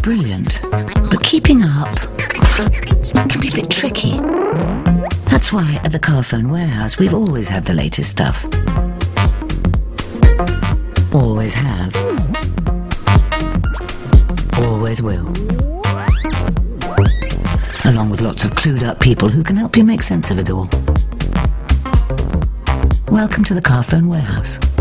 brilliant, but keeping up can be a bit tricky. That's why at the Carphone Warehouse we've always had the latest stuff. Always have. Always will. Along with lots of clued up people who can help you make sense of it all. Welcome to the Carphone Warehouse.